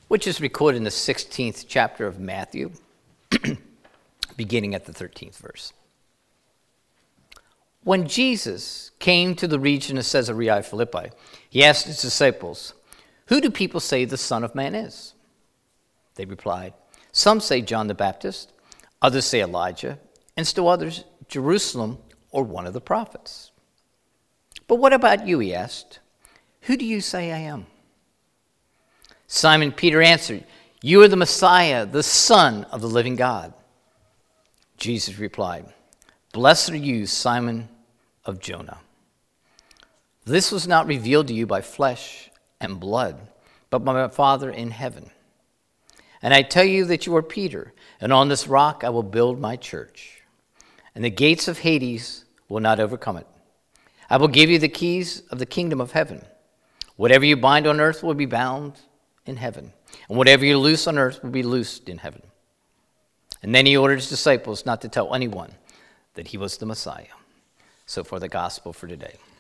which is recorded in the 16th chapter of Matthew, beginning at the 13th verse. When Jesus came to the region of Caesarea Philippi, he asked his disciples, "Who do people say the Son of Man is?" They replied, "Some say John the Baptist, others say Elijah, and still others Jerusalem or one of the prophets." "But what about you?" he asked. "Who do you say I am?" Simon Peter answered, "You are the Messiah, the Son of the living God." Jesus replied, "Blessed are you, Simon of Jonah. This was not revealed to you by flesh and blood, but by my Father in heaven. And I tell you that you are Peter, and on this rock I will build my church, and the gates of Hades will not overcome it. I will give you the keys of the kingdom of heaven. Whatever you bind on earth will be bound in heaven, and whatever you loose on earth will be loosed in heaven." And then he ordered his disciples not to tell anyone that he was the Messiah. So for the gospel for today.